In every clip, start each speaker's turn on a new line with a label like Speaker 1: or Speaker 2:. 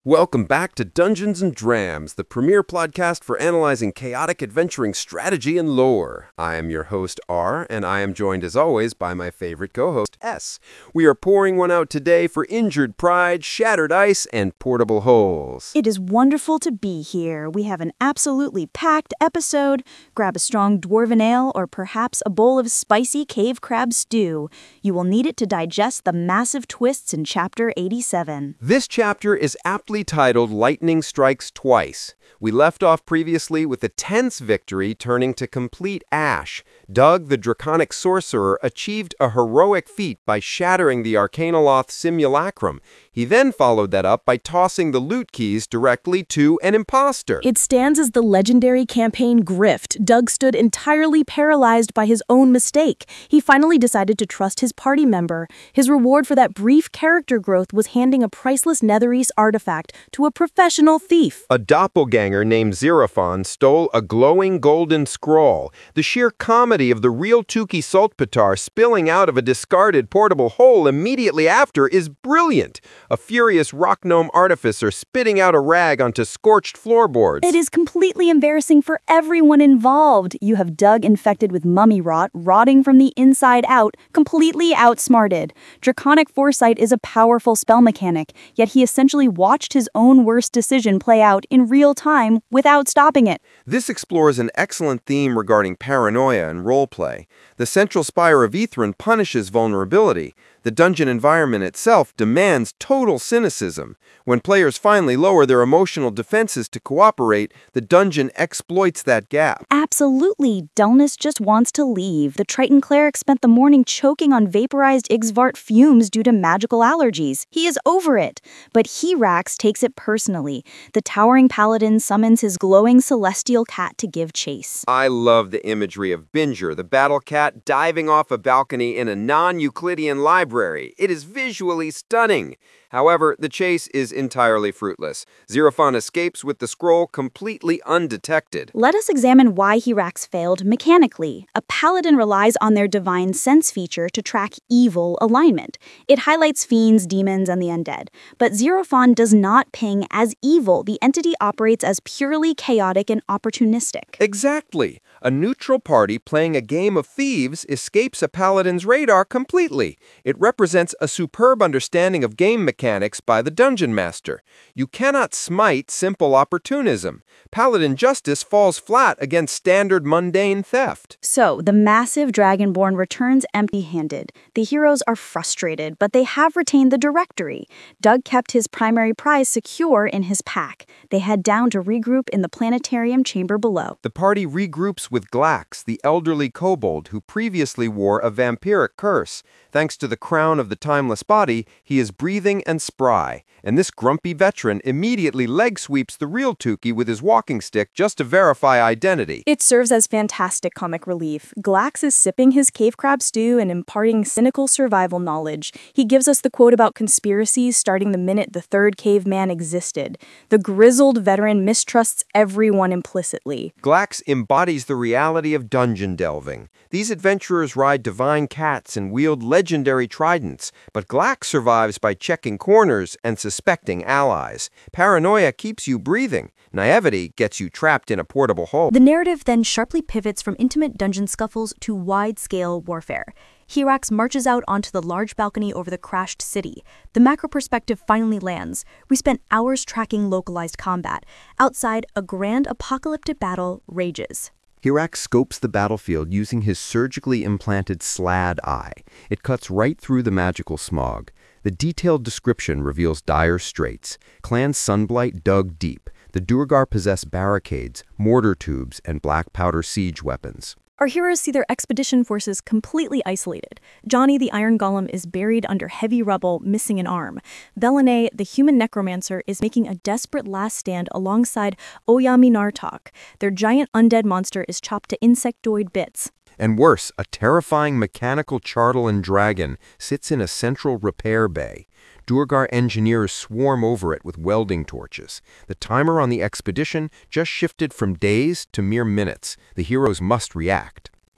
Speaker 1: Welcome back to Dungeons & Drams, the premier podcast for analyzing chaotic adventuring strategy and lore. I am your host, R, and I am joined as always by my favorite co-host, S. We are pouring one out today for Injured Pride, Shattered Ice, and Portable Holes.
Speaker 2: It is wonderful to be here. We have an absolutely packed episode. Grab a strong dwarven ale or perhaps a bowl of spicy cave crab stew. You will need it to digest the massive twists in Chapter 87.
Speaker 1: This chapter is aptly titled Lightning Strikes Twice. We left off previously with a tense victory turning to complete ash. Doug, the draconic sorcerer, achieved a heroic feat by shattering the Arcanoloth simulacrum. He then followed that up by tossing the loot keys directly to an imposter.
Speaker 3: It stands as the legendary campaign Grift. Doug stood entirely paralyzed by his own mistake. He finally decided to trust his party member. His reward for that brief character growth was handing a priceless Netherese artifact to a professional thief.
Speaker 1: A doppelganger named Xerophon stole a glowing golden scroll. The sheer comedy of the real Tukey Saltpetar spilling out of a discarded portable hole immediately after is brilliant. A furious rock gnome artificer spitting out a rag onto scorched floorboards.
Speaker 2: It is completely embarrassing for everyone involved. You have Doug infected with mummy rot, rotting from the inside out, completely outsmarted. Draconic Foresight is a powerful spell mechanic, yet he essentially watched his own worst decision play out in real time without stopping it.
Speaker 1: This explores an excellent theme regarding paranoia and roleplay. The central spire of Ithran punishes vulnerability. The dungeon environment itself demands total cynicism. When players finally lower their emotional defenses to cooperate, the dungeon exploits that gap.
Speaker 2: Absolutely. Dullness just wants to leave. The Triton cleric spent the morning choking on vaporized Ixvart fumes due to magical allergies. He is over it. But Hirax takes it personally. The towering paladin summons his glowing celestial cat to give chase.
Speaker 1: I love the imagery of Binger, the battle cat, diving off a balcony in a non-Euclidean library. It is visually stunning. However, the chase is entirely fruitless. Xerophon escapes with the scroll completely undetected.
Speaker 2: Let us examine why Hirax failed mechanically. A paladin relies on their divine sense feature to track evil alignment. It highlights fiends, demons, and the undead. But Xerophon does not ping as evil. The entity operates as purely chaotic and opportunistic.
Speaker 1: Exactly. A neutral party playing a game of thieves escapes a paladin's radar completely. It represents a superb understanding of game mechanics by the dungeon master. You cannot smite simple opportunism. Paladin justice falls flat against standard mundane theft.
Speaker 2: So, the massive Dragonborn returns empty-handed. The heroes are frustrated, but they have retained the directory. Doug kept his primary prize secure in his pack. They head down to regroup in the planetarium chamber below.
Speaker 1: The party regroups with Glax, the elderly kobold who previously wore a vampiric curse. Thanks to the crown of the timeless body, he is breathing and spry, and this grumpy veteran immediately leg sweeps the real Tukey with his walking stick just to verify identity.
Speaker 3: It serves as fantastic comic relief. Glax is sipping his cave crab stew and imparting cynical survival knowledge. He gives us the quote about conspiracies starting the minute the third caveman existed. The grizzled veteran mistrusts everyone implicitly.
Speaker 1: Glax embodies the reality of dungeon delving. These adventurers ride divine cats and wield legendary tridents, but Glax survives by checking corners and suspecting allies. Paranoia keeps you breathing. Naivety gets you trapped in a portable hole.
Speaker 4: The narrative then sharply pivots from intimate dungeon scuffles to wide-scale warfare. Hirax marches out onto the large balcony over the crashed city. The macro perspective finally lands. We spent hours tracking localized combat. Outside, a grand apocalyptic battle rages.
Speaker 5: Hirax scopes the battlefield using his surgically implanted Slad eye. It cuts right through the magical smog. The detailed description reveals dire straits. Clan Sunblight dug deep. The Duergar possess barricades, mortar tubes, and black powder siege weapons.
Speaker 3: Our heroes see their expedition forces completely isolated. Johnny the Iron Golem is buried under heavy rubble, missing an arm. Velanet, the human necromancer, is making a desperate last stand alongside Oyami Nartok. Their giant undead monster is chopped to insectoid bits.
Speaker 1: And worse, a terrifying mechanical Chartlan dragon sits in a central repair bay. Duergar engineers swarm over it with welding torches. The timer on the expedition just shifted from days to mere minutes. The heroes must react.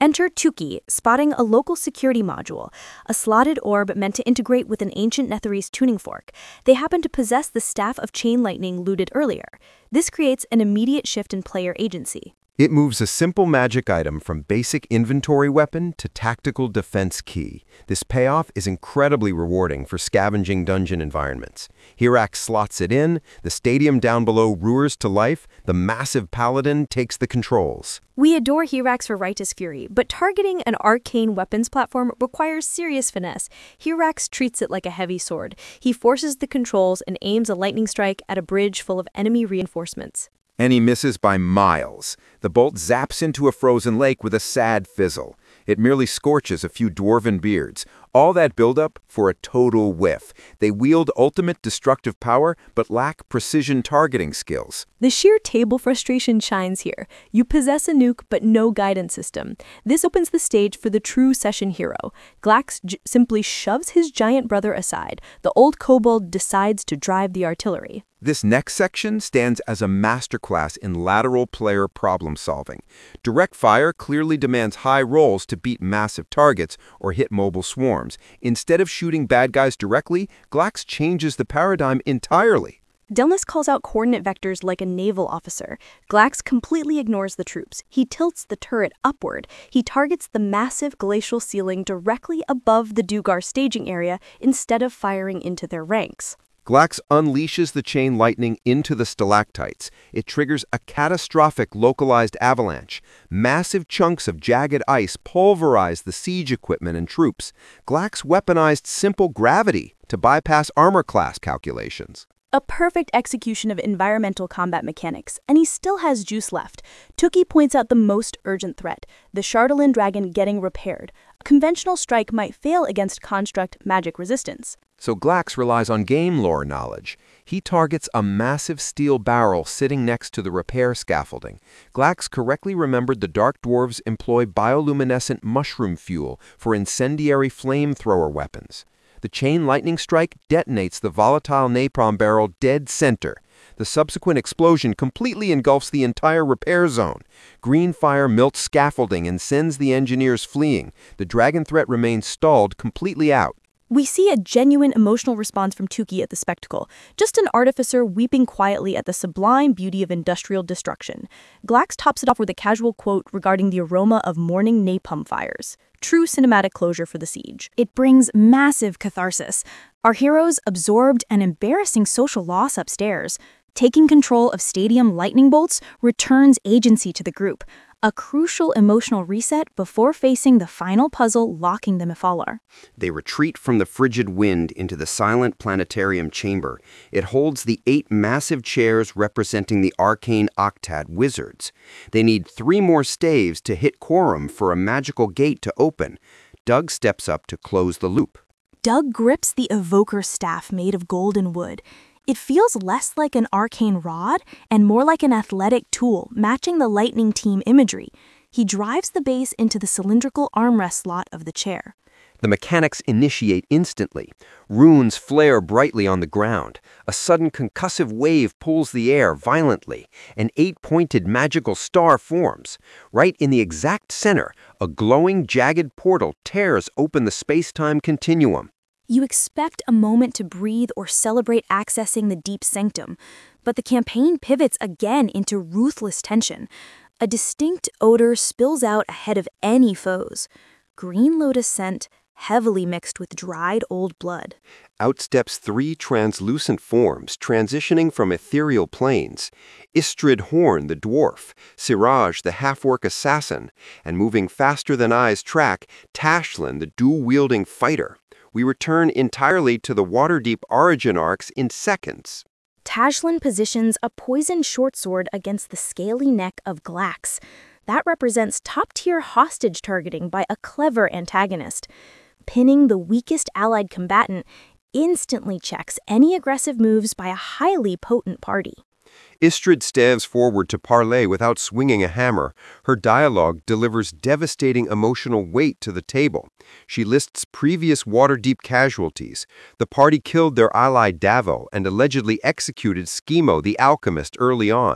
Speaker 4: Enter Tukey, spotting a local security module, a slotted orb meant to integrate with an ancient Netherese tuning fork. They happen to possess the Staff of Chain Lightning looted earlier. This creates an immediate shift in player agency.
Speaker 1: It moves a simple magic item from basic inventory weapon to tactical defense key. This payoff is incredibly rewarding for scavenging dungeon environments. Hirax slots it in, the stadium down below roars to life, the massive paladin takes the controls.
Speaker 3: We adore Hirax for Ritus Fury, but targeting an arcane weapons platform requires serious finesse. Hirax treats it like a heavy sword. He forces the controls and aims a lightning strike at a bridge full of enemy reinforcements.
Speaker 1: And he misses by miles. The bolt zaps into a frozen lake with a sad fizzle. It merely scorches a few dwarven beards. All that buildup for a total whiff. They wield ultimate destructive power, but lack precision targeting skills.
Speaker 3: The sheer table frustration shines here. You possess a nuke, but no guidance system. This opens the stage for the true session hero. Glax simply shoves his giant brother aside. The old kobold decides to drive the artillery.
Speaker 1: This next section stands as a masterclass in lateral player problem solving. Direct fire clearly demands high rolls to beat massive targets or hit mobile swarms. Instead of shooting bad guys directly, Glax changes the paradigm entirely.
Speaker 3: Delnus calls out coordinate vectors like a naval officer. Glax completely ignores the troops. He tilts the turret upward. He targets the massive glacial ceiling directly above the Dugar staging area instead of firing into their ranks.
Speaker 1: Glax unleashes the chain lightning into the stalactites. It triggers a catastrophic localized avalanche. Massive chunks of jagged ice pulverize the siege equipment and troops. Glax weaponized simple gravity to bypass armor class calculations.
Speaker 2: A perfect execution of environmental combat mechanics, and he still has juice left. Tukey points out the most urgent threat, the Chardalyn dragon getting repaired. A conventional strike might fail against construct magic resistance.
Speaker 1: So Glax relies on game lore knowledge. He targets a massive steel barrel sitting next to the repair scaffolding. Glax correctly remembered the Dark Dwarves employ bioluminescent mushroom fuel for incendiary flamethrower weapons. The chain lightning strike detonates the volatile napalm barrel dead center. The subsequent explosion completely engulfs the entire repair zone. Green fire melts scaffolding and sends the engineers fleeing. The dragon threat remains stalled, completely out.
Speaker 2: We see a genuine emotional response from Tukey at the spectacle, just an artificer weeping quietly at the sublime beauty of industrial destruction. Glax tops it off with a casual quote regarding the aroma of morning napalm fires. True cinematic closure for the siege. It brings massive catharsis. Our heroes absorbed an embarrassing social loss upstairs. Taking control of stadium lightning bolts returns agency to the group, a crucial emotional reset before facing the final puzzle locking the Myfalar.
Speaker 5: They retreat from the frigid wind into the silent planetarium chamber. It holds the 8 massive chairs representing the arcane Octad wizards. They need 3 more staves to hit quorum for a magical gate to open. Doug steps up to close the loop.
Speaker 2: Doug grips the evoker staff made of golden wood. It feels less like an arcane rod and more like an athletic tool, matching the lightning team imagery. He drives the base into the cylindrical armrest slot of the chair.
Speaker 5: The mechanics initiate instantly. Runes flare brightly on the ground. A sudden concussive wave pulls the air violently. An 8-pointed magical star forms. Right in the exact center, a glowing, jagged portal tears open the space-time continuum.
Speaker 2: You expect a moment to breathe or celebrate accessing the deep sanctum, but the campaign pivots again into ruthless tension. A distinct odor spills out ahead of any foes. Green lotus scent, heavily mixed with dried old blood.
Speaker 5: Out steps 3 translucent forms, transitioning from ethereal planes. Istrid Horn, the dwarf, Siraj, the half-orc assassin, and moving faster than eyes track, Tashlin, the dual-wielding fighter. We return entirely to the Waterdeep origin arcs in seconds.
Speaker 2: Tashlin positions a poisoned short sword against the scaly neck of Glax. That represents top-tier hostage targeting by a clever antagonist. Pinning the weakest allied combatant instantly checks any aggressive moves by a highly potent party.
Speaker 1: Istrid staves forward to parley without swinging a hammer. Her dialogue delivers devastating emotional weight to the table. She lists previous Waterdeep casualties. The party killed their ally Davo and allegedly executed Schemo the alchemist early on.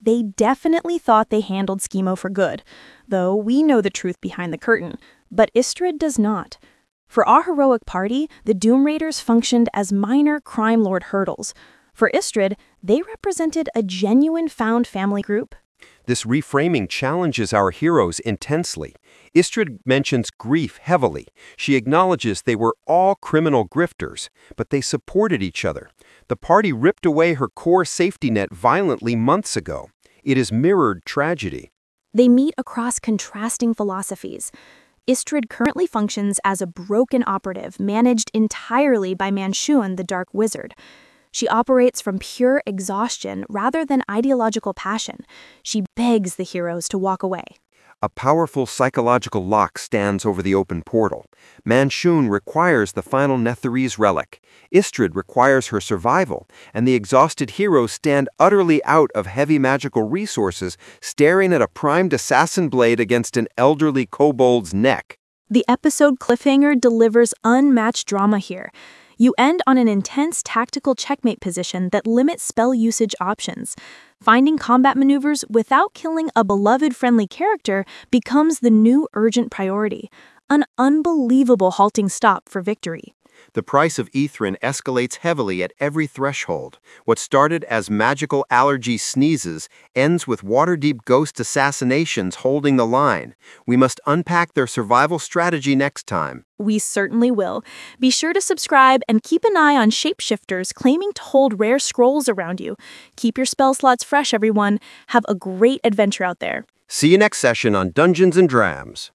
Speaker 3: They definitely thought they handled Schemo for good, though we know the truth behind the curtain. But Istrid does not. For our heroic party, the Doom Raiders functioned as minor crime lord hurdles. For Istrid, they represented a genuine found family group.
Speaker 1: This reframing challenges our heroes intensely. Istrid mentions grief heavily. She acknowledges they were all criminal grifters, but they supported each other. The party ripped away her core safety net violently months ago. It is mirrored tragedy.
Speaker 3: They meet across contrasting philosophies. Istrid currently functions as a broken operative managed entirely by Manchun, the Dark Wizard. She operates from pure exhaustion rather than ideological passion. She begs the heroes to walk away.
Speaker 1: A powerful psychological lock stands over the open portal. Manchun requires the final Netherese relic. Istrid requires her survival, and the exhausted heroes stand utterly out of heavy magical resources, staring at a primed assassin blade against an elderly kobold's neck.
Speaker 3: The episode cliffhanger delivers unmatched drama here. You end on an intense tactical checkmate position that limits spell usage options. Finding combat maneuvers without killing a beloved friendly character becomes the new urgent priority. An unbelievable halting stop for victory.
Speaker 1: The price of Ithrin escalates heavily at every threshold. What started as magical allergy sneezes ends with water-deep ghost assassinations holding the line. We must unpack their survival strategy next time.
Speaker 3: We certainly will. Be sure to subscribe and keep an eye on shapeshifters claiming to hold rare scrolls around you. Keep your spell slots fresh, everyone. Have a great adventure out there.
Speaker 1: See you next session on Dungeons & Drams.